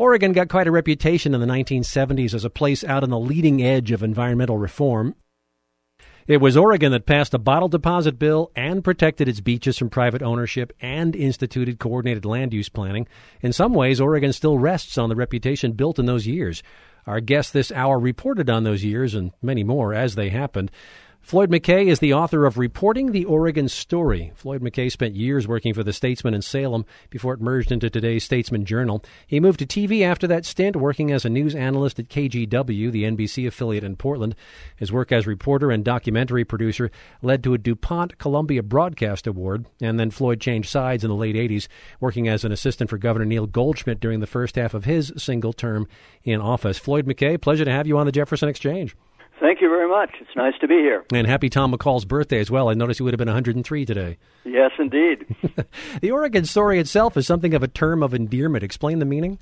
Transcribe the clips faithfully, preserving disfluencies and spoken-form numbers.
Oregon got quite a reputation in the nineteen seventies as a place out on the leading edge of environmental reform. It was Oregon that passed a bottle deposit bill and protected its beaches from private ownership and instituted coordinated land use planning. In some ways, Oregon still rests on the reputation built in those years. Our guest this hour reported on those years and many more as they happened. Floyd McKay is the author of Reporting the Oregon Story. Floyd McKay spent years working for the Statesman in Salem before it merged into today's Statesman Journal. He moved to T V after that stint, working as a news analyst at K G W, the N B C affiliate in Portland. His work as reporter and documentary producer led to a DuPont Columbia Broadcast Award, and then Floyd changed sides in the late eighties, working as an assistant for Governor Neil Goldschmidt during the first half of his single term in office. Floyd McKay, pleasure to have you on the Jefferson Exchange. Thank you very much. It's nice to be here. And happy Tom McCall's birthday as well. I noticed he would have been one hundred three today. Yes, indeed. The Oregon Story itself is something of a term of endearment. Explain the meaning.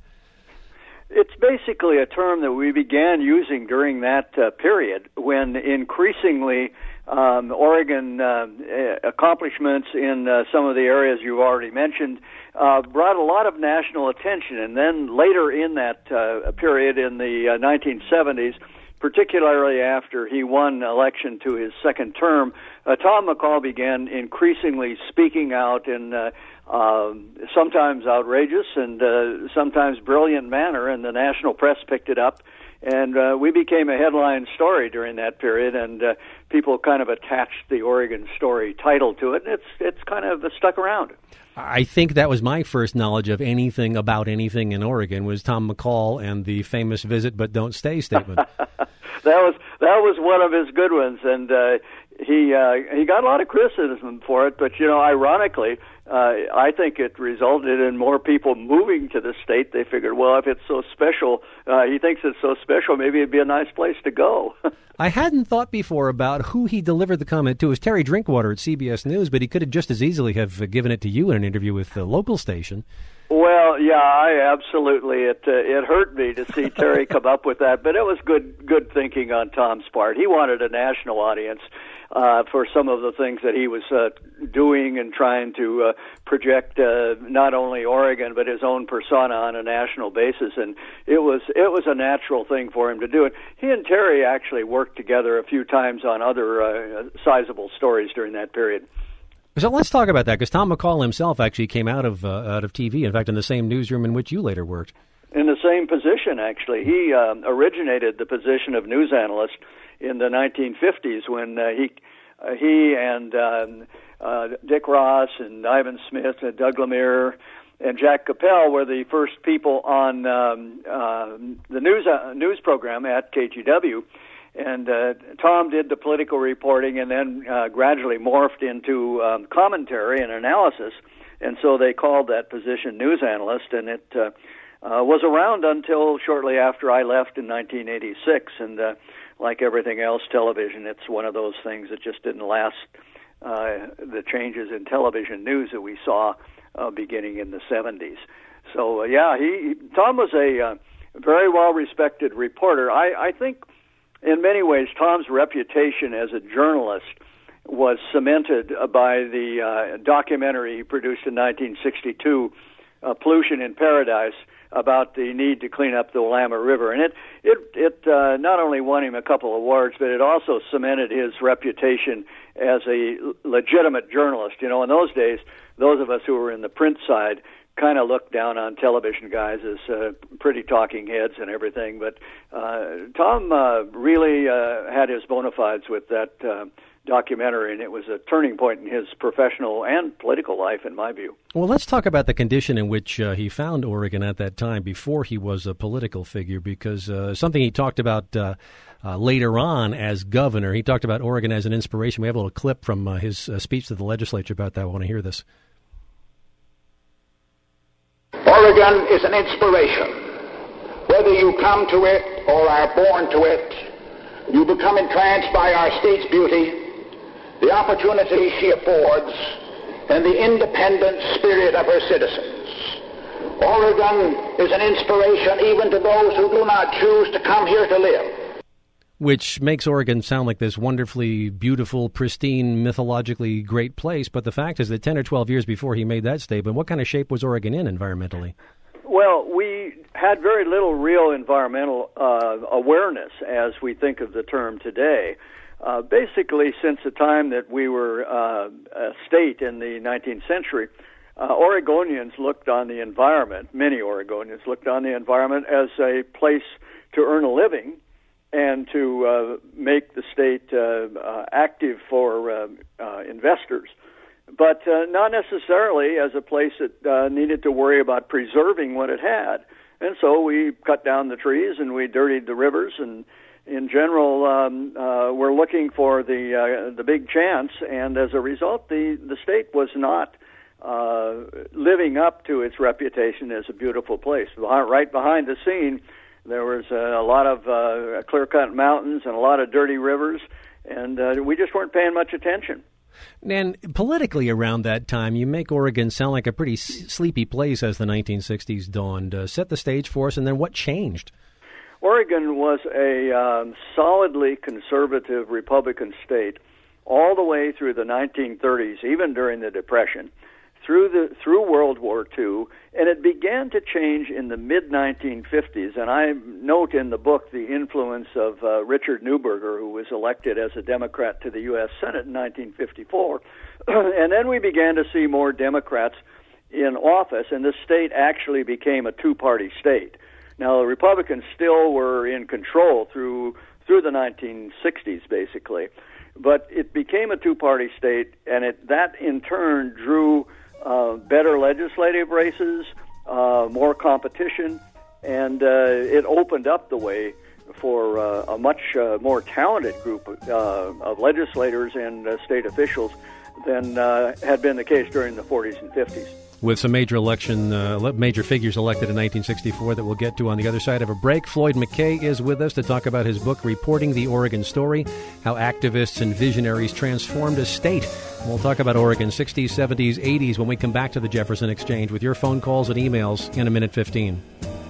It's basically a term that we began using during that uh, period when increasingly um, Oregon uh, accomplishments in uh, some of the areas you've already mentioned uh, brought a lot of national attention. And then later in that uh, period in the uh, nineteen seventies, particularly after he won election to his second term, uh, Tom McCall began increasingly speaking out in uh, uh, sometimes outrageous and uh, sometimes brilliant manner, and the national press picked it up. And uh, we became a headline story during that period, and uh, people kind of attached the Oregon Story title to it, and it's it's kind of stuck around. I think that was my first knowledge of anything about anything in Oregon was Tom McCall and the famous "visit but don't stay" statement. that was that was one of his good ones, and uh, he uh, he got a lot of criticism for it. But you know, ironically, uh, I think it resulted in more people moving to the state. They figured, well, if it's so special, uh, he thinks it's so special, maybe it'd be a nice place to go. I hadn't thought before about who he delivered the comment to. It was Terry Drinkwater at C B S News, but he could have just as easily have given it to you in an interview with the local station. Well, yeah, I absolutely. It uh, it hurt me to see Terry come up with that, but it was good good thinking on Tom's part. He wanted a national audience uh, for some of the things that he was uh, doing and trying to uh, project uh, not only Oregon but his own persona on a national basis, and it was it was a natural thing for him to do it. He and Terry actually worked together a few times on other uh, sizable stories during that period. So let's talk about that, because Tom McCall himself actually came out of uh, out of T V, in fact, in the same newsroom in which you later worked. In the same position, actually. He um, originated the position of news analyst in the nineteen fifties when uh, he uh, he and um, uh, Dick Ross and Ivan Smith and Doug Lemire and Jack Capel were the first people on um, uh, the news uh, news program at K G W. And uh, Tom did the political reporting and then uh, gradually morphed into um, commentary and analysis. And so they called that position news analyst, and it uh, uh, was around until shortly after I left in nineteen eighty-six. And uh, like everything else, television, it's one of those things that just didn't last. Uh, the changes in television news that we saw uh, beginning in the seventies. So, uh, yeah, he Tom was a uh, very well-respected reporter. I, I think in many ways, Tom's reputation as a journalist was cemented by the uh, documentary he produced in nineteen sixty-two, uh, Pollution in Paradise, about the need to clean up the Willamette River. And it it, it uh, not only won him a couple of awards, but it also cemented his reputation as a legitimate journalist. You know, in those days, those of us who were in the print side kind of looked down on television guys as uh, pretty talking heads and everything. But uh, Tom uh, really uh, had his bona fides with that uh, documentary, and it was a turning point in his professional and political life, in my view. Well, let's talk about the condition in which uh, he found Oregon at that time before he was a political figure, because uh, something he talked about uh, uh, later on as governor, he talked about Oregon as an inspiration. We have a little clip from uh, his uh, speech to the legislature about that. I want to hear this. Oregon is an inspiration. Whether you come to it or are born to it, you become entranced by our state's beauty, the opportunity she affords, and the independent spirit of her citizens. Oregon is an inspiration even to those who do not choose to come here to live. Which makes Oregon sound like this wonderfully beautiful, pristine, mythologically great place. But the fact is that ten or twelve years before he made that statement, what kind of shape was Oregon in environmentally? Well, we had very little real environmental uh, awareness as we think of the term today. Uh, basically, since the time that we were uh, a state in the nineteenth century, uh, Oregonians looked on the environment, many Oregonians looked on the environment as a place to earn a living and to uh, make the state uh, uh, active for uh, uh, investors, but uh, not necessarily as a place that uh, needed to worry about preserving what it had. And so we cut down the trees and we dirtied the rivers, and in general, um, uh, we're looking for the uh, the big chance. And as a result, the, the state was not uh, living up to its reputation as a beautiful place. Right behind the scene, there was a lot of uh, clear-cut mountains and a lot of dirty rivers, and uh, we just weren't paying much attention. And politically around that time, you make Oregon sound like a pretty s- sleepy place as the nineteen sixties dawned. Uh, set the stage for us, and then what changed? Oregon was a um, solidly conservative Republican state all the way through the nineteen thirties, even during the Depression, through the through World War Two, and it began to change in the mid nineteen fifties. And I note in the book the influence of uh, Richard Neuberger, who was elected as a Democrat to the U S Senate in nineteen fifty-four. And then we began to see more Democrats in office, and the state actually became a two-party state. Now, the Republicans still were in control through through the nineteen sixties, basically, but it became a two-party state, and it that in turn drew uh, better legislative races, uh, more competition, and uh, it opened up the way for uh, a much uh, more talented group uh, of legislators and uh, state officials than uh, had been the case during the forties and fifties. With some major election, uh, major figures elected in nineteen sixty-four that we'll get to on the other side of a break. Floyd McKay is with us to talk about his book, Reporting the Oregon Story, How Activists and Visionaries Transformed a State. We'll talk about Oregon sixties, seventies, eighties when we come back to the Jefferson Exchange with your phone calls and emails in a minute fifteen.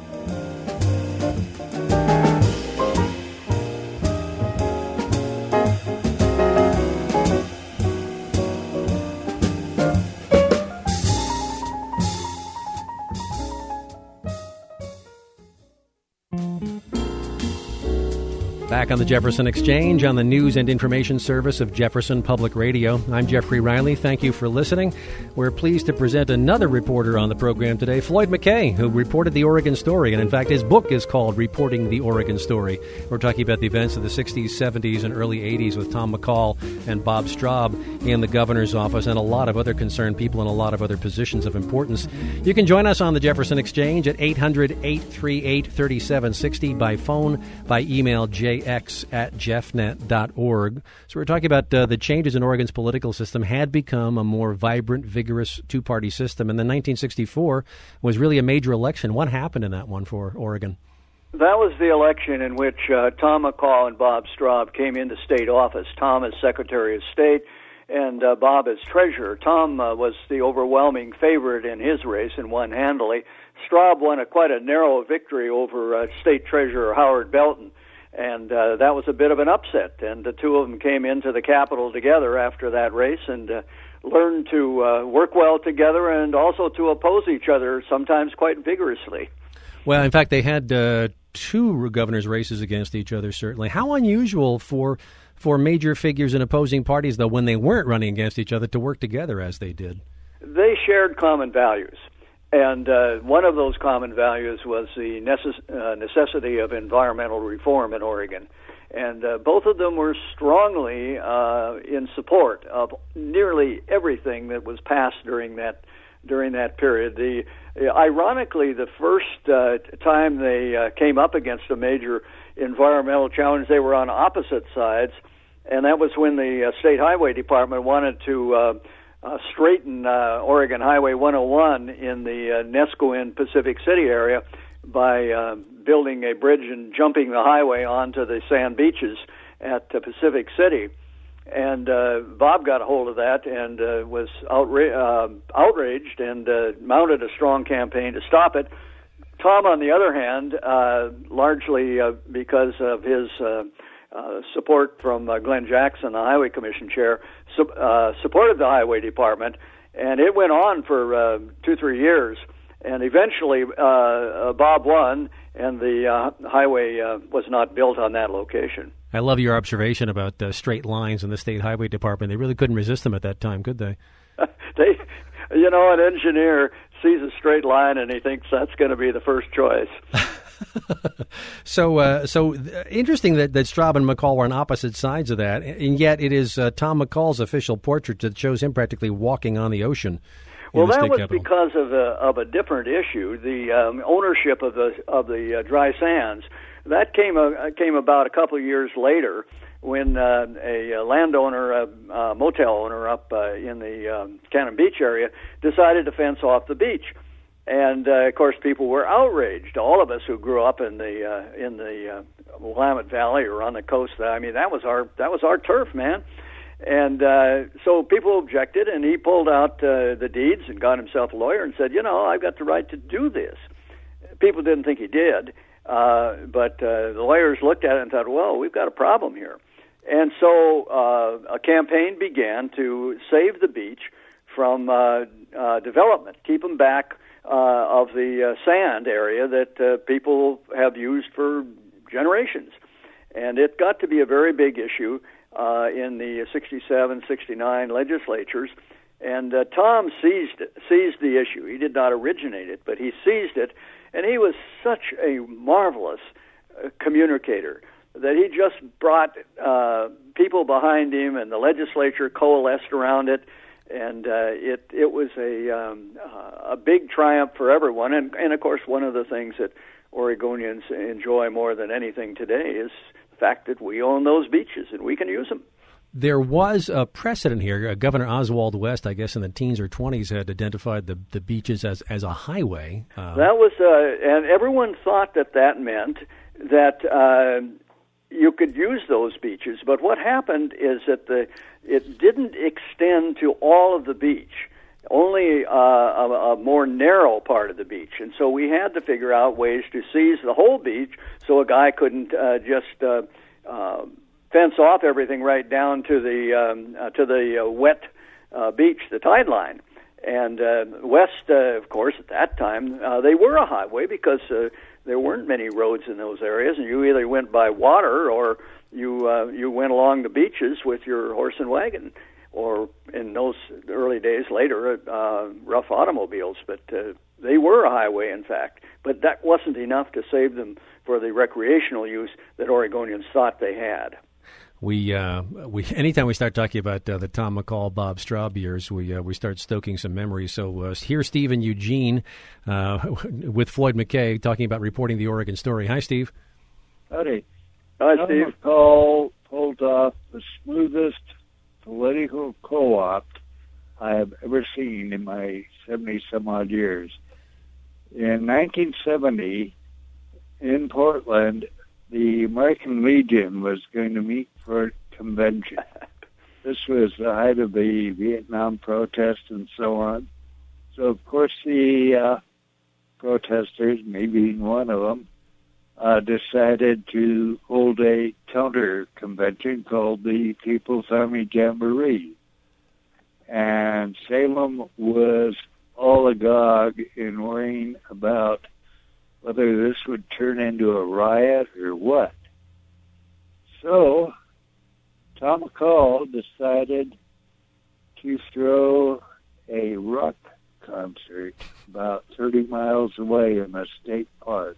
Back on the Jefferson Exchange on the news and information service of Jefferson Public Radio. I'm Jeffrey Riley. Thank you for listening. We're pleased to present another reporter on the program today, Floyd McKay, who reported the Oregon Story. And in fact, his book is called Reporting the Oregon Story. We're talking about the events of the sixties, seventies, and early eighties with Tom McCall and Bob Straub in the governor's office and a lot of other concerned people in a lot of other positions of importance. You can join us on the Jefferson Exchange at eight hundred, eight three eight, three seven six zero by phone, by email, j x at jeffnet dot org. So we're talking about uh, the changes in Oregon's political system had become a more vibrant, vigorous two-party system. And then nineteen sixty-four was really a major election. What happened in that one for Oregon? That was the election in which uh, Tom McCall and Bob Straub came into state office, Tom as Secretary of State and uh, Bob as Treasurer. Tom uh, was the overwhelming favorite in his race and won handily. Straub won a quite a narrow victory over uh, State Treasurer Howard Belton. And uh, that was a bit of an upset, and the two of them came into the Capitol together after that race and uh, learned to uh, work well together and also to oppose each other, sometimes quite vigorously. Well, in fact, they had uh, two governor's races against each other, certainly. How unusual for for major figures in opposing parties, though, when they weren't running against each other, to work together as they did? They shared common values. And uh, one of those common values was the necess- uh, necessity of environmental reform in Oregon. And uh, both of them were strongly uh, in support of nearly everything that was passed during that during that period. The uh, ironically, the first uh, time they uh, came up against a major environmental challenge, they were on opposite sides, and that was when the uh, State Highway Department wanted to uh, Uh, straighten uh, Oregon Highway one oh one in the uh, Nescoin Pacific City area by uh, building a bridge and jumping the highway onto the sand beaches at uh, Pacific City. And uh, Bob got a hold of that and uh, was outra- uh, outraged and uh, mounted a strong campaign to stop it. Tom, on the other hand, uh, largely uh, because of his uh, Uh, support from uh, Glenn Jackson, the Highway Commission chair, su- uh, supported the Highway Department, and it went on for uh, two, three years. And eventually, uh, uh, Bob won, and the uh, highway uh, was not built on that location. I love your observation about uh, straight lines in the State Highway Department. They really couldn't resist them at that time, could they? they, you know, an engineer sees a straight line and he thinks that's going to be the first choice. so, uh, so interesting that, that Straub and McCall were on opposite sides of that, and yet it is uh, Tom McCall's official portrait that shows him practically walking on the ocean. Well, that was capital. because of a, of a different issue, the um, ownership of the of the uh, dry sands. That came uh, came about a couple of years later when uh, a, a landowner, a, a motel owner up uh, in the um, Cannon Beach area, decided to fence off the beach. And uh, of course, people were outraged. All of us who grew up in the uh, in the uh, Willamette Valley or on the coast, I mean, that was our that was our turf, man. And uh, so people objected, and he pulled out uh, the deeds and got himself a lawyer and said, you know, I've got the right to do this. People didn't think he did, uh, but uh, the lawyers looked at it and thought, well, we've got a problem here. And so uh, a campaign began to save the beach from uh, uh, development, keep them back uh, of the uh, sand area that uh, people have used for generations. And it got to be a very big issue Uh, in the sixty-seven, sixty-nine legislatures, and uh, Tom seized it, seized the issue. He did not originate it, but he seized it, and he was such a marvelous uh, communicator that he just brought uh, people behind him, and the legislature coalesced around it, and uh, it it was a um, uh, a big triumph for everyone. And, and of course, one of the things that Oregonians enjoy more than anything today is fact that we own those beaches and we can use them. There was a precedent here. Uh, Governor Oswald West, I guess in the teens or twenties, had identified the, the beaches as, as a highway. Uh, that was, uh, and everyone thought that that meant that uh, you could use those beaches. But what happened is that the it didn't extend to all of the beach, only uh, a, a more narrow part of the beach. And so we had to figure out ways to seize the whole beach so a guy couldn't uh, just uh, uh, fence off everything right down to the um, uh, to the uh, wet uh, beach, the tide line. And uh, west, uh, of course, at that time, uh, they were a highway because uh, there weren't many roads in those areas, and you either went by water or you uh, you went along the beaches with your horse and wagon, or in those early days later, uh, rough automobiles. But uh, they were a highway, in fact. But that wasn't enough to save them for the recreational use that Oregonians thought they had. We uh, we anytime we start talking about uh, the Tom McCall, Bob Straub years, we uh, we start stoking some memories. So uh, here's Steve in Eugene uh, with Floyd McKay talking about reporting the Oregon story. Hi, Steve. Howdy. Hi, Tom Steve. McCall pulled off the smoothest political co-op I have ever seen in my seventy-some-odd years. In nineteen seventy, in Portland, the American Legion was going to meet for a convention. This was the height of the Vietnam protest and so on. So, of course, the uh, protesters, me being one of them, uh, decided to hold a counter-convention called the People's Army Jamboree. And Salem was all agog in worrying about whether this would turn into a riot or what. So, Tom McCall decided to throw a rock concert about thirty miles away in a state park.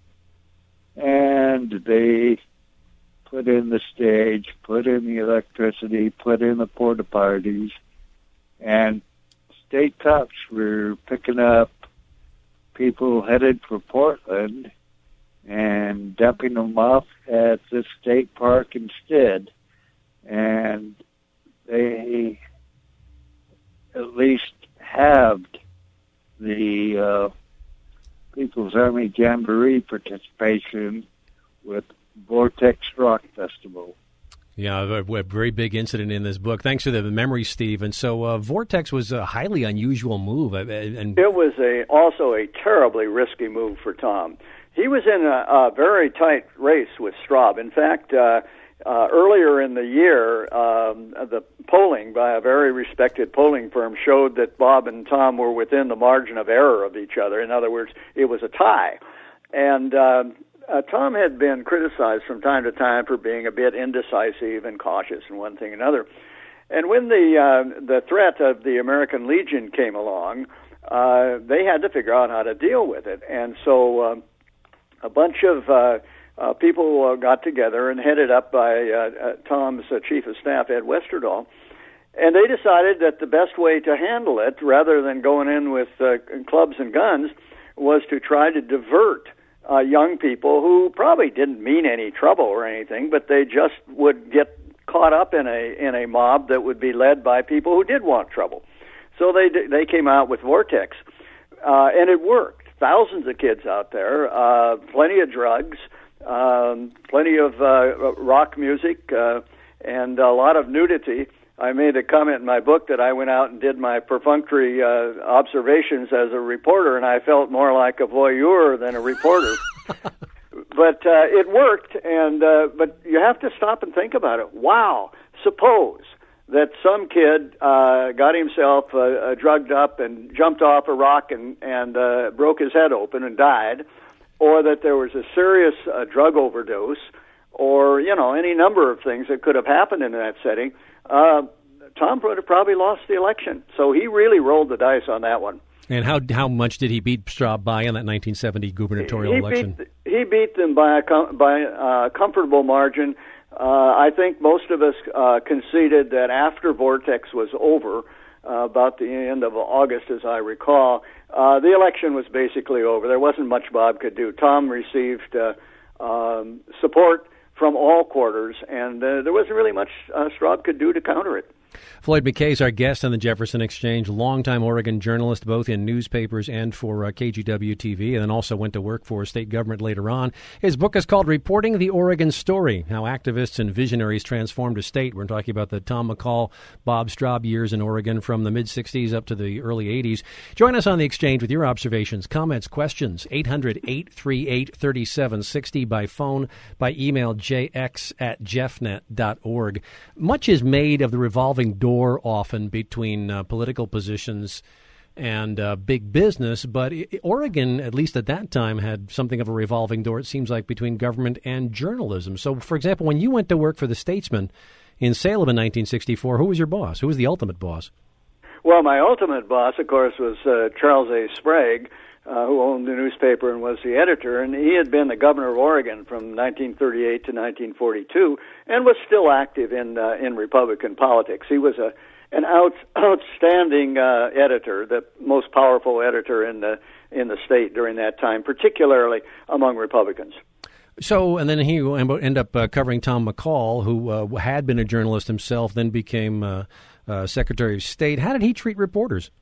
And they put in the stage, put in the electricity, put in the porta potties, and state cops were picking up people headed for Portland and dumping them off at the state park instead. And they at least halved the uh, People's Army Jamboree participation with Vortex Rock Festival. Yeah, a, a very big incident in this book. Thanks for the memory, Steve. And so uh, Vortex was a highly unusual move. And it was a also a terribly risky move for Tom. He was in a, a very tight race with Straub. In fact, uh, uh, earlier in the year, um, the polling by a very respected polling firm showed that Bob and Tom were within the margin of error of each other. In other words, it was a tie. And uh, uh, Tom had been criticized from time to time for being a bit indecisive and cautious and one thing and another. And when the uh, the threat of the American Legion came along, uh, they had to figure out how to deal with it. And so uh, a bunch of uh, uh, people uh, got together and headed up by uh, uh, Tom's uh, chief of staff, Ed Westerdahl, and they decided that the best way to handle it, rather than going in with uh, clubs and guns, was to try to divert uh, young people who probably didn't mean any trouble or anything, but they just would get caught up in a in a mob that would be led by people who did want trouble. So they they came out with Vortex, uh, and it worked. Thousands of kids out there, uh, plenty of drugs, um, plenty of uh, rock music, uh, and a lot of nudity. I made a comment in my book that I went out and did my perfunctory uh, observations as a reporter, and I felt more like a voyeur than a reporter. But uh, it worked, and uh, but you have to stop and think about it. Wow, suppose that some kid uh, got himself uh, uh, drugged up and jumped off a rock and, and uh, broke his head open and died, or that there was a serious uh, drug overdose, or, you know, any number of things that could have happened in that setting. Uh, Tom would have probably lost the election. So he really rolled the dice on that one. And how how much did he beat Straub by in that nineteen seventy gubernatorial he election? Beat, he beat them by a com- by a comfortable margin. Uh, I think most of us uh, conceded that after Vortex was over, uh, about the end of August, as I recall, uh, the election was basically over. There wasn't much Bob could do. Tom received uh, um, support from all quarters, and uh, there wasn't really much uh, Straub could do to counter it. Floyd McKay is our guest on the Jefferson Exchange, longtime Oregon journalist, both in newspapers and for uh, K G W T V, and then also went to work for state government later on. His book is called Reporting the Oregon Story, How Activists and Visionaries Transformed a State. We're talking about the Tom McCall, Bob Straub years in Oregon from the mid-sixties up to the early eighties. Join us on the Exchange with your observations, comments, questions, eight hundred, eight three eight, three seven six zero by phone, by email, j x at jeffnet dot org. Much is made of the revolving door often between uh, political positions and uh, big business, but I- Oregon, at least at that time, had something of a revolving door, it seems like, between government and journalism. So, for example, when you went to work for the Statesman in Salem in nineteen sixty-four, who was your boss? Who was the ultimate boss? Well, my ultimate boss, of course, was uh, Charles A. Sprague, uh, who owned the newspaper and was the editor, and he had been the governor of Oregon from nineteen thirty-eight to nineteen forty-two, and was still active in uh, in Republican politics. He was a an out, outstanding uh, editor, the most powerful editor in the in the state during that time, particularly among Republicans. So, and then he ended up uh, covering Tom McCall, who uh, had been a journalist himself, then became uh, uh, Secretary of State. How did he treat reporters?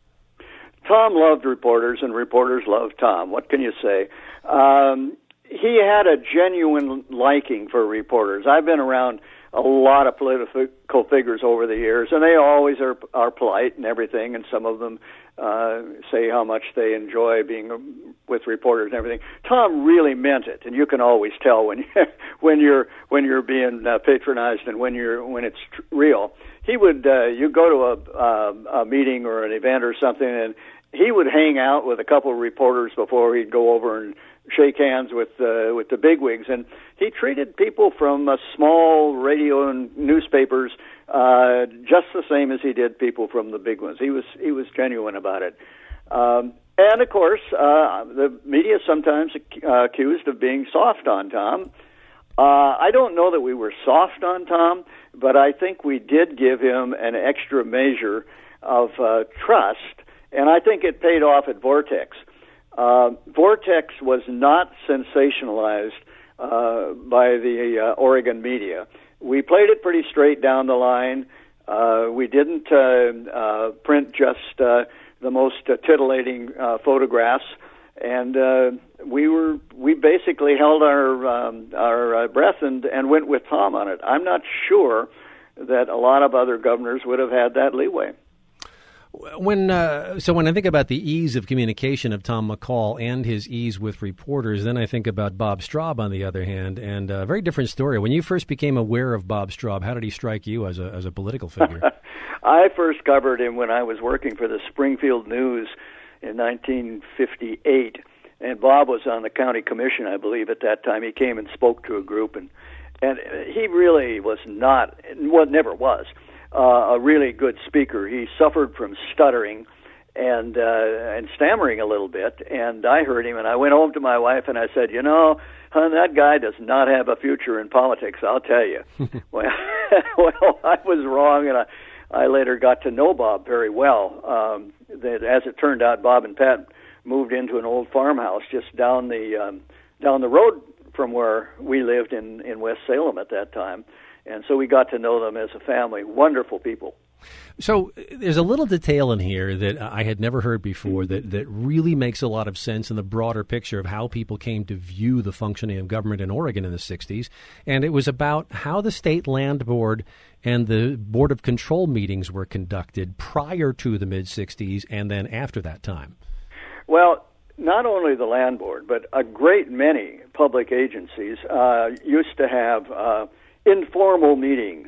Tom loved reporters, and reporters loved Tom. What can you say? Um, he had a genuine liking for reporters. I've been around a lot of political figures over the years, and they always are are polite and everything, and some of them uh, say how much they enjoy being with reporters and everything. Tom really meant it, and you can always tell when you, when you're when you're being uh, patronized and when you're when it's tr- real. He would uh, you go to a, uh, a meeting or an event or something, and he would hang out with a couple of reporters before he'd go over and shake hands with uh, with the bigwigs, and he treated people from uh, small radio and newspapers uh, just the same as he did people from the big ones. He was he was genuine about it, um, and of course, uh, the media is sometimes uh, accused of being soft on Tom. Uh, I don't know that we were soft on Tom, but I think we did give him an extra measure of uh, trust, and I think it paid off at Vortex. Uh, Vortex was not sensationalized uh, by the uh, Oregon media. We played it pretty straight down the line. Uh, we didn't uh, uh, print just uh, the most uh, titillating uh, photographs, and uh, we were we basically held our um, our uh, breath and, and went with Tom on it. I'm not sure that a lot of other governors would have had that leeway. When uh, so when I think about the ease of communication of Tom McCall and his ease with reporters, then I think about Bob Straub on the other hand, and a very different story. When you first became aware of Bob Straub, how did he strike you as a as a political figure? I first covered him when I was working for the Springfield News in nineteen fifty-eight, and Bob was on the county commission, I believe, at that time. He came and spoke to a group, and and he really was not, well, never was. Uh, a really good speaker. He suffered from stuttering and uh, and stammering a little bit, and I heard him, and I went home to my wife, and I said, you know, hon, that guy does not have a future in politics, I'll tell you. well, well, I was wrong, and I, I later got to know Bob very well. Um, that, as it turned out, Bob and Pat moved into an old farmhouse just down the um, down the road from where we lived in, in West Salem at that time. And so we got to know them as a family. Wonderful people. So there's a little detail in here that I had never heard before that, that really makes a lot of sense in the broader picture of how people came to view the functioning of government in Oregon in the sixties. And it was about how the State Land Board and the Board of Control meetings were conducted prior to the mid-sixties and then after that time. Well, not only the Land Board, but a great many public agencies uh, used to have uh, informal meetings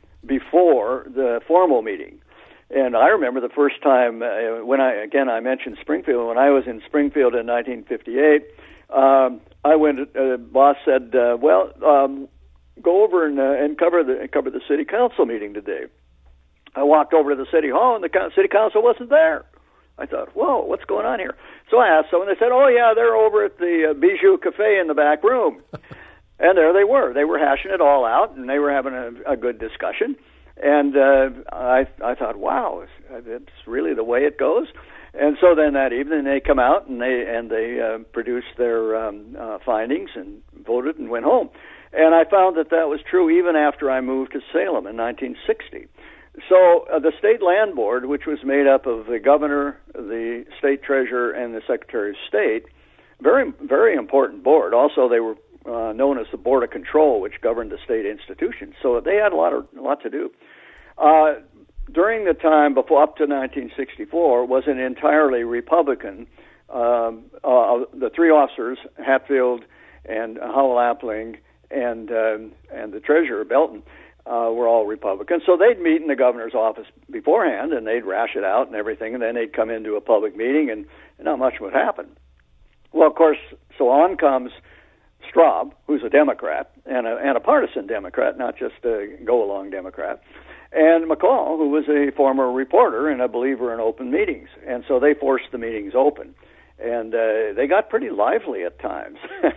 before the formal meeting. And I remember the first time uh, when I, again, I mentioned Springfield. When I was in Springfield in nineteen fifty-eight, um, I went, uh, boss said, uh, well, um, go over and, uh, and cover the cover the city council meeting today. I walked over to the city hall, and the co- city council wasn't there. I thought, whoa, what's going on here? So I asked someone, they said, oh, yeah, they're over at the uh, Bijou Cafe in the back room. And there they were. They were hashing it all out, and they were having a, a good discussion. And uh, I, I thought, wow, it's really the way it goes. And so then that evening they come out and they and they uh, produced their um, uh, findings and voted and went home. And I found that that was true even after I moved to Salem in nineteen sixty. So uh, the State Land Board, which was made up of the governor, the state treasurer, and the Secretary of State, very very important board. Also, they were Uh, known as the Board of Control, which governed the state institutions. So they had a lot of a lot to do. Uh, during the time before up to nineteen sixty-four, was an entirely Republican. Um, uh, the three officers, Hatfield and Howell Appling and um, and the treasurer Belton, uh, were all Republicans. So they'd meet in the governor's office beforehand, and they'd rash it out and everything, and then they'd come into a public meeting, and, and not much would happen. Well, of course, so on comes Straub, who's a Democrat, and a, and a partisan Democrat, not just a go-along Democrat, and McCall, who was a former reporter and a believer in open meetings. And so they forced the meetings open, and uh, they got pretty lively at times.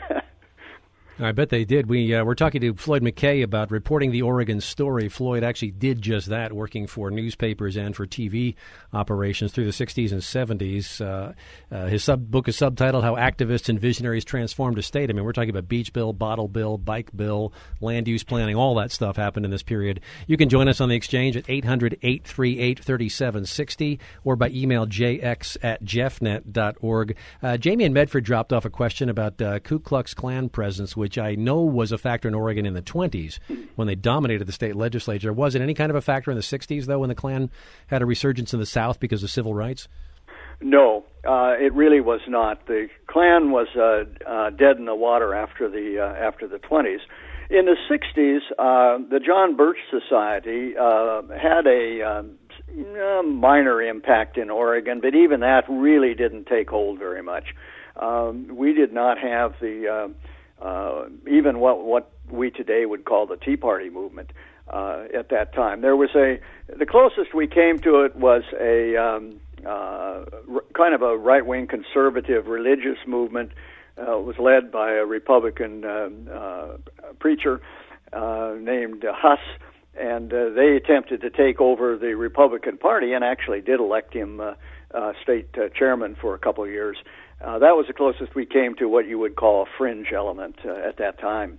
I bet they did. We uh, were talking to Floyd McKay about reporting the Oregon story. Floyd actually did just that, working for newspapers and for T V operations through the sixties and seventies. Uh, uh, his sub book is subtitled How Activists and Visionaries Transformed a State. I mean, we're talking about beach bill, bottle bill, bike bill, land use planning, all that stuff happened in this period. You can join us on the exchange at eight hundred, eight three eight, three seven six zero or by email j x at jeffnet dot org. Uh, Jamie in Medford dropped off a question about uh, Ku Klux Klan presence, which I know was a factor in Oregon in the twenties when they dominated the state legislature. Was it any kind of a factor in the sixties, though, when the Klan had a resurgence in the South because of civil rights? No, uh, it really was not. The Klan was uh, uh, dead in the water after the uh, after the twenties. In the sixties, uh, the John Birch Society uh, had a uh, minor impact in Oregon, but even that really didn't take hold very much. Um, we did not have the uh, Uh, even what what we today would call the Tea Party movement uh, at that time. There was a the closest we came to it was a um, uh, r- kind of a right-wing conservative religious movement. Uh, it was led by a Republican uh, uh, preacher uh, named Huss, and uh, they attempted to take over the Republican Party and actually did elect him uh, uh, state uh, chairman for a couple of years. Uh, that was the closest we came to what you would call a fringe element uh, at that time.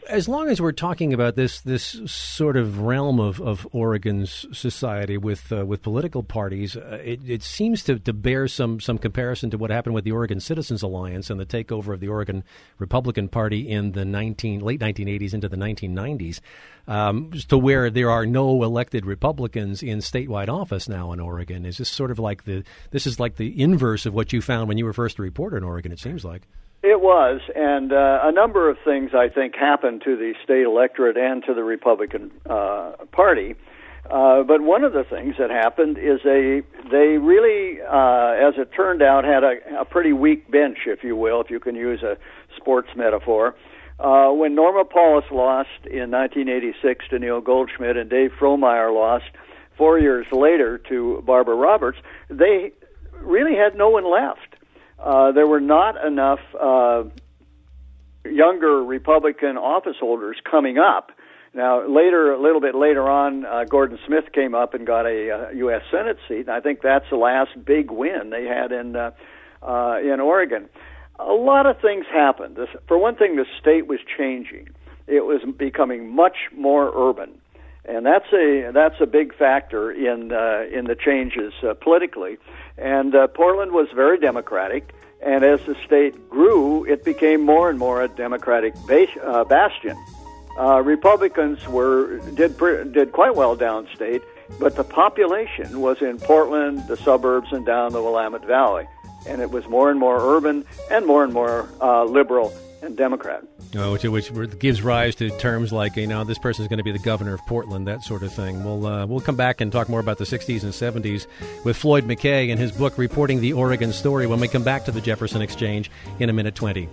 as long as we're talking about this this sort of realm of, of Oregon's society with uh, with political parties, uh, it, it seems to, to bear some some comparison to what happened with the Oregon Citizens Alliance and the takeover of the Oregon Republican Party in the nineteen late nineteen eighties into the nineteen nineties, um, to where there are no elected Republicans in statewide office now in Oregon. Is this sort of like the this is like the inverse of what you found when you were first a reporter in Oregon? It seems like. It was, and uh, a number of things, I think, happened to the state electorate and to the Republican uh, Party. Uh, but one of the things that happened is they they really, uh, as it turned out, had a, a pretty weak bench, if you will, if you can use a sports metaphor. Uh, when Norma Paulus lost in nineteen eighty-six to Neil Goldschmidt and Dave Frohmeyer lost four years later to Barbara Roberts, they really had no one left. Uh, there were not enough uh, younger Republican office holders coming up. Now, later, a little bit later on, uh, Gordon Smith came up and got a uh, U S Senate seat. And I think that's the last big win they had in uh, uh, in Oregon. A lot of things happened. This, for one thing, the state was changing. It was becoming much more urban. And that's a that's a big factor in uh, in the changes uh, politically. And uh, Portland was very Democratic, and as the state grew, it became more and more a Democratic base, uh, bastion. Uh, Republicans were did did quite well downstate, but the population was in Portland, the suburbs, and down the Willamette Valley, and it was more and more urban and more and more uh, liberal and Democrat. Oh, which, which gives rise to terms like, you know, this person is going to be the governor of Portland, that sort of thing. We'll uh, we'll come back and talk more about the sixties and seventies with Floyd McKay and his book, Reporting the Oregon Story, when we come back to the Jefferson Exchange in a minute twenty.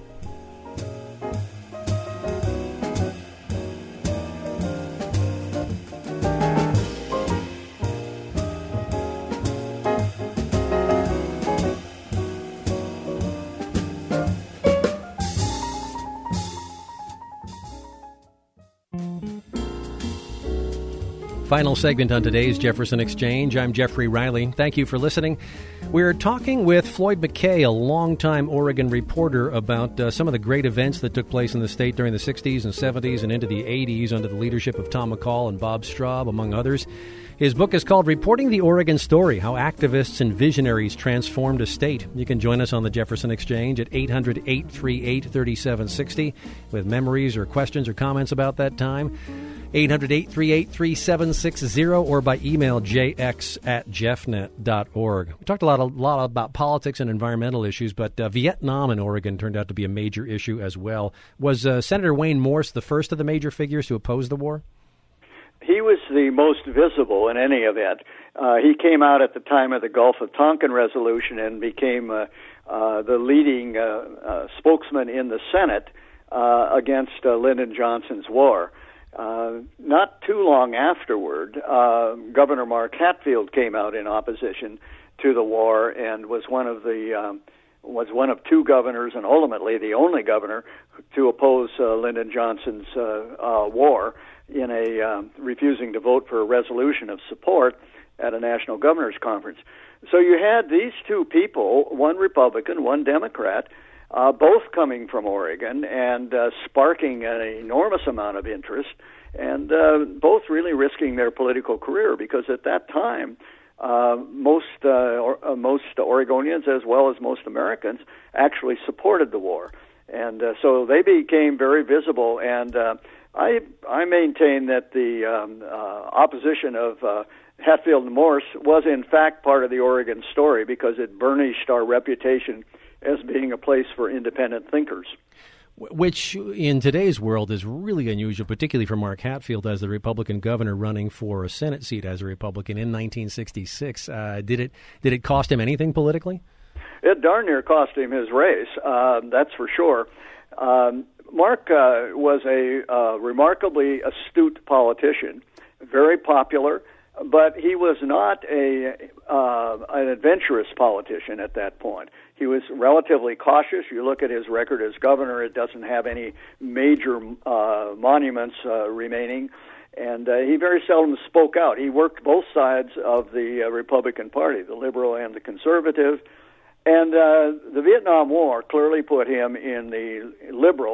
Final segment on today's Jefferson Exchange. I'm Jeffrey Riley. Thank you for listening. We're talking with Floyd McKay, a longtime Oregon reporter, about uh, some of the great events that took place in the state during the sixties and seventies and into the eighties under the leadership of Tom McCall and Bob Straub, among others. His book is called Reporting the Oregon Story, How Activists and Visionaries Transformed a State. You can join us on the Jefferson Exchange at eight hundred, eight three eight, three seven six zero with memories or questions or comments about that time. eight hundred, eight three eight, three seven six zero or by email jx at jeffnet dot org. We talked a lot, a lot about politics and environmental issues, but uh, Vietnam in Oregon turned out to be a major issue as well. Was uh, Senator Wayne Morse the first of the major figures to oppose the war? He was the most visible in any event. Uh, he came out at the time of the Gulf of Tonkin resolution and became uh, uh, the leading uh, uh, spokesman in the Senate uh, against uh, Lyndon Johnson's war. Uh, not too long afterward, uh, Governor Mark Hatfield came out in opposition to the war and was one of the um, was one of two governors and ultimately the only governor to oppose uh, Lyndon Johnson's uh, uh, war in a um, refusing to vote for a resolution of support at a national governors conference. So you had these two people, one Republican, one Democrat, Uh, both coming from Oregon and uh, sparking an enormous amount of interest, and uh, both really risking their political career because at that time, uh, most uh, or, uh, most Oregonians as well as most Americans actually supported the war, and uh, so they became very visible. And uh, I I maintain that the um, uh, opposition of uh, Hatfield and Morse was in fact part of the Oregon story because it burnished our reputation as being a place for independent thinkers. Which, in today's world, is really unusual, particularly for Mark Hatfield as the Republican governor running for a Senate seat as a Republican in nineteen sixty-six. Uh, did it did it cost him anything politically? It darn near cost him his race, uh, that's for sure. Um, Mark uh, was a uh, remarkably astute politician, very popular, but he was not a uh, an adventurous politician at that point. He was relatively cautious. You look at his record as governor, it doesn't have any major uh, monuments uh, remaining, and uh, he very seldom spoke out. He worked both sides of the uh, Republican Party, the liberal and the conservative, and uh, the Vietnam War clearly put him in the liberal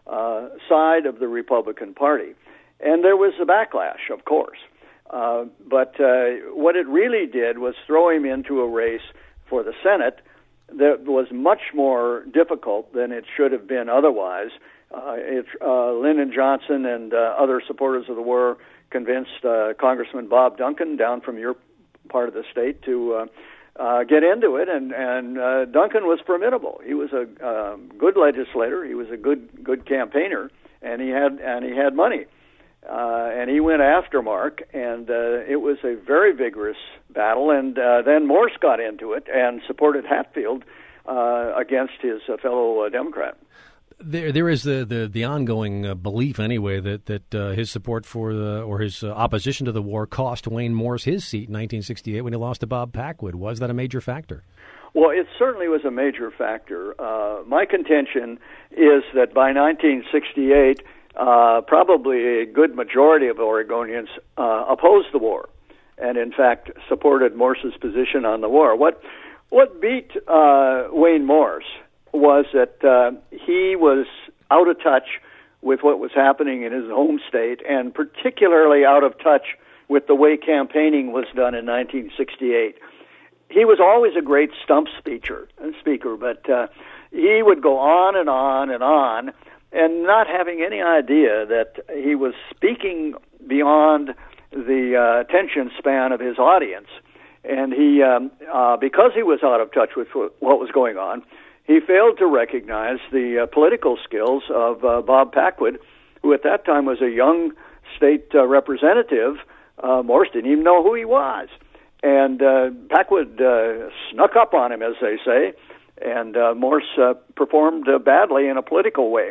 uh, side of the Republican Party. And there was a backlash, of course. Uh, but uh, what it really did was throw him into a race for the Senate that was much more difficult than it should have been otherwise. Uh, it, uh, Lyndon Johnson and uh, other supporters of the war convinced uh, Congressman Bob Duncan down from your part of the state to uh, uh, get into it, and, and uh, Duncan was formidable. He was a uh, good legislator. He was a good good campaigner, and he had and he had money. Uh, and he went after Mark, and uh, it was a very vigorous battle. And uh, then Morse got into it and supported Hatfield uh, against his uh, fellow uh, Democrat. There, there is the the, the ongoing uh, belief, anyway, that that uh, his support for the or his uh, opposition to the war cost Wayne Morse his seat in nineteen sixty-eight when he lost to Bob Packwood. Was that a major factor? Well, it certainly was a major factor. Uh, my contention is that by nineteen sixty-eight, uh, probably a good majority of Oregonians uh, opposed the war, and in fact supported Morse's position on the war. What what beat uh, Wayne Morse was that uh, he was out of touch with what was happening in his home state, and particularly out of touch with the way campaigning was done in nineteen sixty-eight. He was always a great stump speaker, speaker, but uh, he would go on and on and on, and not having any idea that he was speaking beyond the uh, attention span of his audience. And he, um, uh, because he was out of touch with what was going on, he failed to recognize the uh, political skills of uh, Bob Packwood, who at that time was a young state uh, representative. Uh, Morse didn't even know who he was. And uh, Packwood uh, snuck up on him, as they say, and uh, Morse uh, performed uh, badly in a political way.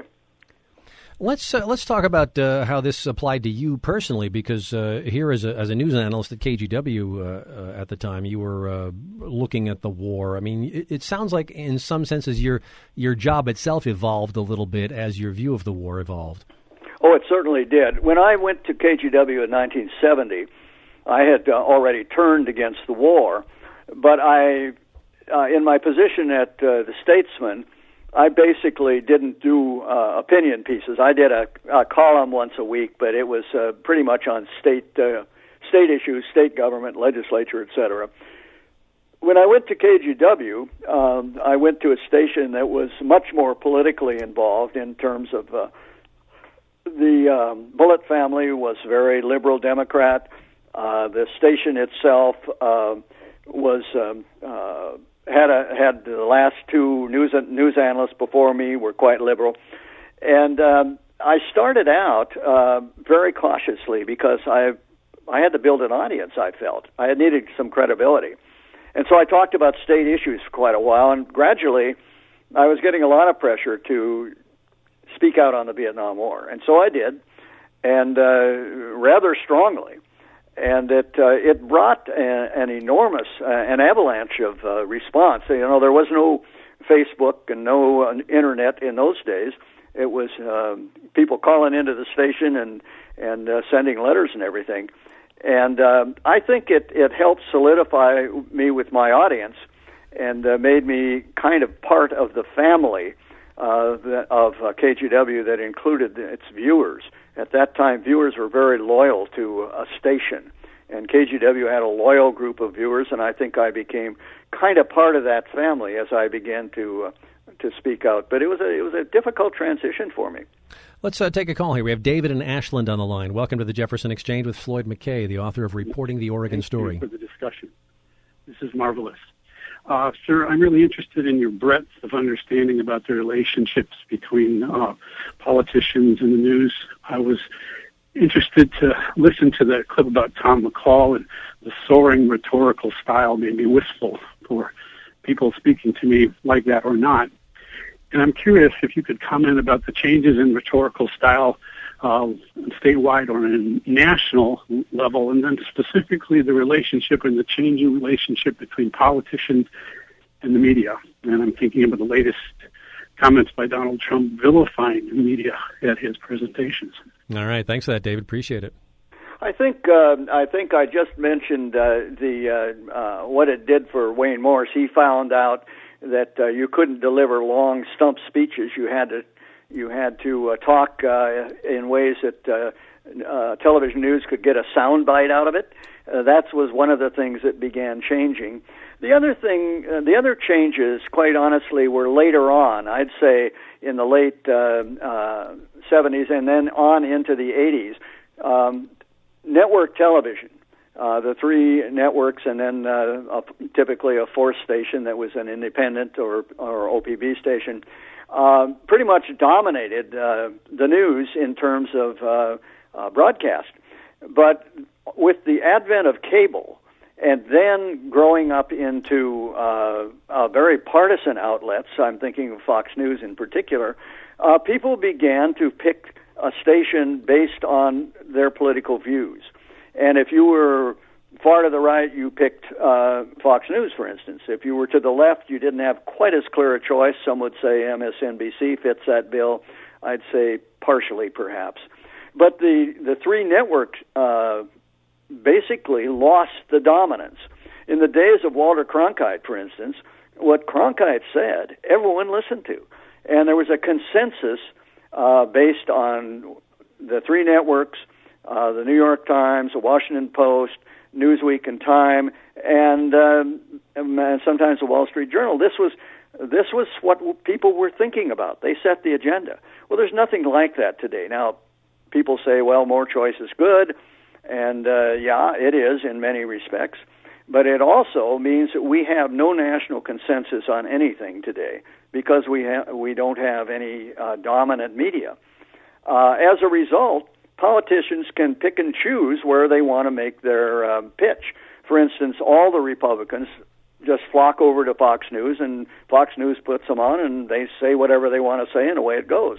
Let's uh, let's talk about uh, how this applied to you personally, because uh, here as a as a news analyst at K G W uh, uh, at the time, you were uh, looking at the war. I mean, it, it sounds like in some senses your your job itself evolved a little bit as your view of the war evolved. Oh, it certainly did. When I went to K G W in nineteen seventy, I had uh, already turned against the war, but I, uh, in my position at uh, the Statesman, I basically didn't do uh, opinion pieces. I did a, a column once a week, but it was uh, pretty much on state uh, state issues, state government, legislature, et cetera. When I went to K G W, um, I went to a station that was much more politically involved in terms of uh, the um, Bullitt family was very liberal Democrat. Uh, the station itself uh, was um, uh, had a, had the last two news news analysts before me were quite liberal, and um, I started out uh, very cautiously because I I had to build an audience. I felt I had needed some credibility, and so I talked about state issues for quite a while, and gradually I was getting a lot of pressure to speak out on the Vietnam War, and so I did, and uh, rather strongly. And it uh, it brought a, an enormous, uh, an avalanche of uh, response. You know, there was no Facebook and no uh, internet in those days. It was uh, people calling into the station and and uh, sending letters and everything. And uh, I think it it helped solidify me with my audience and uh, made me kind of part of the family uh, of uh, K G W that included its viewers. At that time, viewers were very loyal to a station, and K G W had a loyal group of viewers, and I think I became kind of part of that family as I began to uh, to speak out. But it was a it was a difficult transition for me. Let's uh, take a call here. We have David in Ashland on the line. Welcome to the Jefferson Exchange with Floyd McKay, the author of Reporting the Oregon Thank Story. You for the discussion. This is marvelous. Uh, sir, I'm really interested in your breadth of understanding about the relationships between uh, politicians and the news. I was interested to listen to that clip about Tom McCall, and the soaring rhetorical style made me wistful for people speaking to me like that or not. And I'm curious if you could comment about the changes in rhetorical style uh, statewide or in national level, and then specifically the relationship and the changing relationship between politicians and the media. And I'm thinking about the latest comments by Donald Trump vilifying the media at his presentations. All right. Thanks for that, David. Appreciate it. I think uh, I think I just mentioned uh, the uh, uh, what it did for Wayne Morse. He found out that uh, you couldn't deliver long stump speeches. You had to You had to uh, talk uh, in ways that uh, uh, television news could get a soundbite out of it. Uh, that was one of the things that began changing. The other thing, uh, the other changes, quite honestly, were later on. I'd say in the late uh, uh, seventies and then on into the eighties. Um, network television, uh, the three networks, and then uh, a, typically a fourth station that was an independent or, or O P B station, uh, pretty much dominated uh, the news in terms of uh, uh, broadcast. But with the advent of cable, and then growing up into uh, uh, very partisan outlets, I'm thinking of Fox News in particular, uh, people began to pick a station based on their political views. And if you were far to the right, you picked uh, Fox News, for instance. If you were to the left, you didn't have quite as clear a choice. Some would say M S N B C fits that bill. I'd say partially, perhaps. But the, the three networks uh, basically lost the dominance. In the days of Walter Cronkite, for instance, what Cronkite said, everyone listened to. And there was a consensus uh, based on the three networks, uh, the New York Times, the Washington Post, Newsweek, and Time, and, um, and sometimes the Wall Street Journal. This was this was what people were thinking about. They set the agenda. Well, there's nothing like that today. Now, people say, well, more choice is good, and uh, yeah, it is in many respects. But it also means that we have no national consensus on anything today because we ha- we don't have any uh, dominant media. Uh, as a result, politicians can pick and choose where they want to make their uh, pitch. For instance, all the Republicans just flock over to Fox News, and Fox News puts them on, and they say whatever they want to say, and away it goes.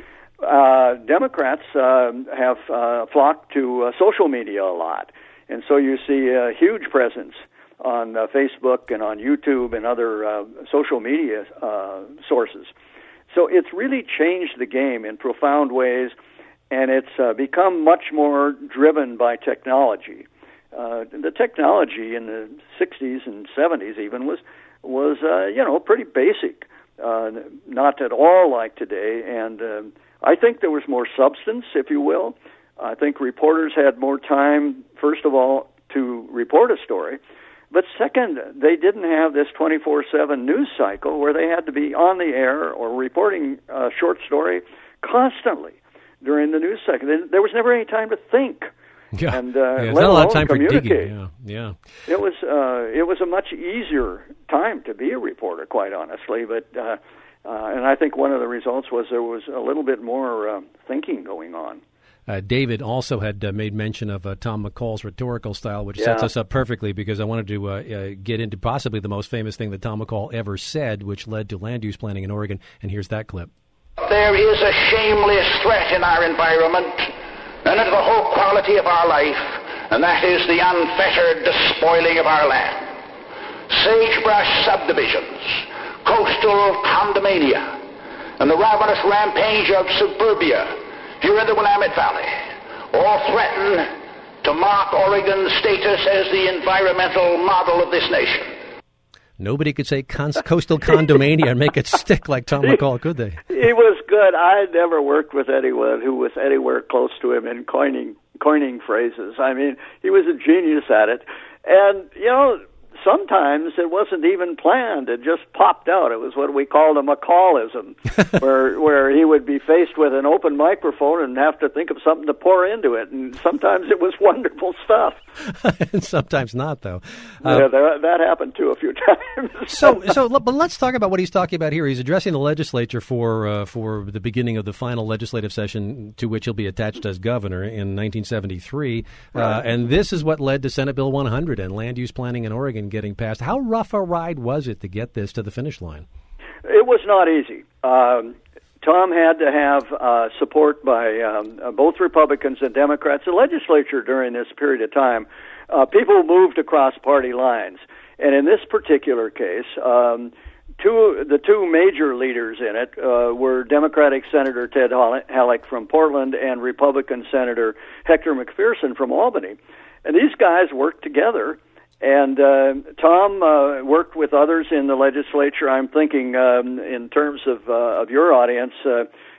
Uh, Democrats uh, have uh, flocked to uh, social media a lot. And so you see a huge presence on uh, Facebook and on YouTube and other uh, social media uh, sources. So it's really changed the game in profound ways, and it's uh, become much more driven by technology. Uh, the technology in the sixties and seventies even was, was uh, you know, pretty basic, uh, not at all like today. And uh, I think there was more substance, if you will. I think reporters had more time, first of all, to report a story. But second, they didn't have this twenty-four seven news cycle where they had to be on the air or reporting a short story constantly during the news cycle. There was never any time to think. Yeah, and uh, yeah, let not a lot of time for communicate. digging. Yeah, yeah. It was uh, it was a much easier time to be a reporter, quite honestly. But uh, uh, and I think one of the results was there was a little bit more uh, thinking going on. Uh, David also had uh, made mention of uh, Tom McCall's rhetorical style, which yeah. sets us up perfectly because I wanted to uh, uh, get into possibly the most famous thing that Tom McCall ever said, which led to land use planning in Oregon. And here's that clip. There is a shameless threat in our environment and into the whole quality of our life, and that is the unfettered despoiling of our land. Sagebrush subdivisions, coastal condominium, and the ravenous rampage of suburbia here in the Willamette Valley all threaten to mark Oregon's status as the environmental model of this nation. Nobody could say cons- coastal condominium and make it stick like Tom McCall, could they? He was good. I never worked with anyone who was anywhere close to him in coining coining phrases. I mean, he was a genius at it. And, you know, sometimes it wasn't even planned. It just popped out. It was what we called a McCallism, where where he would be faced with an open microphone and have to think of something to pour into it. And sometimes it was wonderful stuff. And sometimes not, though. Uh, yeah, there, that happened too a few times. so, so, but let's talk about what he's talking about here. He's addressing the legislature for uh, for the beginning of the final legislative session to which he'll be attached as governor in nineteen seventy-three. Right. Uh, and this is what led to Senate Bill one hundred and land use planning in Oregon getting passed. How rough a ride was it to get this to the finish line? It was not easy. Um, Tom had to have uh, support by um, uh, both Republicans and Democrats. The legislature during this period of time, uh, people moved across party lines. And in this particular case, um, two the two major leaders in it uh, were Democratic Senator Ted Halleck from Portland and Republican Senator Hector McPherson from Albany. And these guys worked together. And uh, Tom uh, worked with others in the legislature. I'm thinking um, in terms of uh, of your audience, uh,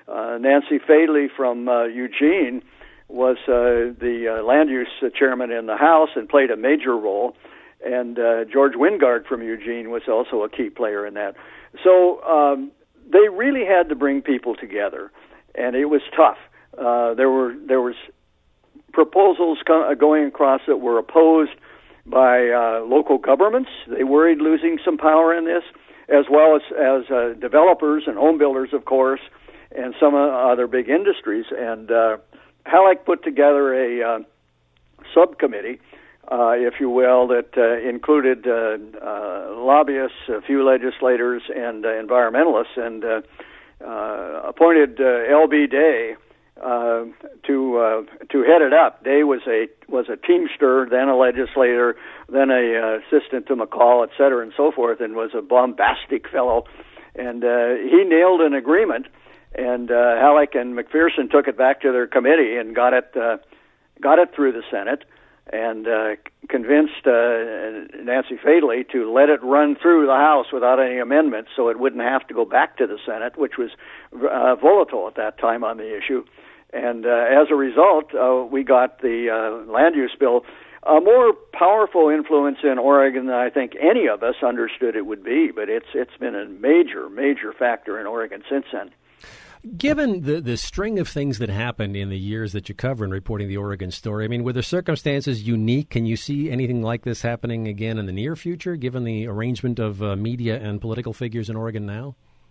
uh, Nancy Fadley from uh, Eugene was uh, the uh, land use chairman in the House and played a major role. And uh, George Wingard from Eugene was also a key player in that. So um, they really had to bring people together, and it was tough. Uh, there were there was proposals co- going across that were opposed by uh, local governments. They worried losing some power in this, as well as as uh, developers and home builders, of course, and some uh, other big industries. And uh, Halleck put together a uh, subcommittee, uh, if you will, that uh, included uh, uh, lobbyists, a few legislators, and uh, environmentalists, and uh, uh, appointed uh, L B Day uh, to uh, to head it up. Day was a was a teamster, then a legislator, then a uh, assistant to McCall, et cetera, and so forth, and was a bombastic fellow. And uh, he nailed an agreement. And uh, Halleck and McPherson took it back to their committee and got it uh, got it through the Senate, and uh, convinced uh, Nancy Fadley to let it run through the House without any amendments, so it wouldn't have to go back to the Senate, which was uh, volatile at that time on the issue. And uh, as a result, uh, we got the uh, land use bill, a more powerful influence in Oregon than I think any of us understood it would be. But it's it's been a major, major factor in Oregon since then. Given the, the string of things that happened in the years that you cover in reporting the Oregon story, I mean, were the circumstances unique? Can you see anything like this happening again in the near future, given the arrangement of uh, media and political figures in Oregon now?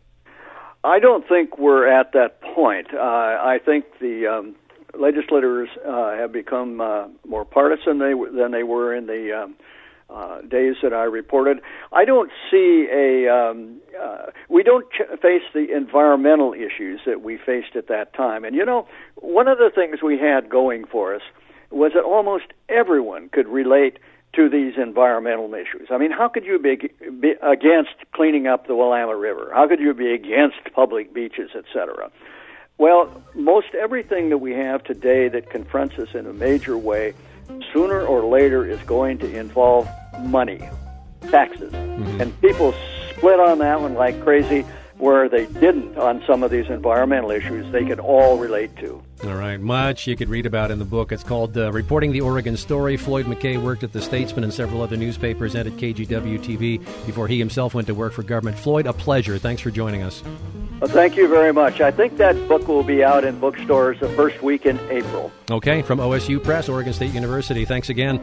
I don't think we're at that point. Uh, I think the um, legislators uh, have become uh, more partisan they, than they were in the um, Uh, days that I reported. I don't see a, um, uh, we don't ch- face the environmental issues that we faced at that time. And, you know, one of the things we had going for us was that almost everyone could relate to these environmental issues. I mean, how could you be, be against cleaning up the Willamette River? How could you be against public beaches, et cetera? Well, most everything that we have today that confronts us in a major way sooner or later is going to involve money, taxes. Mm-hmm. And people split on that one like crazy, where they didn't on some of these environmental issues they could all relate to. All right, much you could read about in the book. It's called uh, Reporting the Oregon Story. Floyd McKay worked at The Statesman and several other newspapers and at K G W T V before he himself went to work for government. Floyd, a pleasure. Thanks for joining us. Well, thank you very much. I think that book will be out in bookstores the first week in April. Okay, from O S U Press, Oregon State University. Thanks again.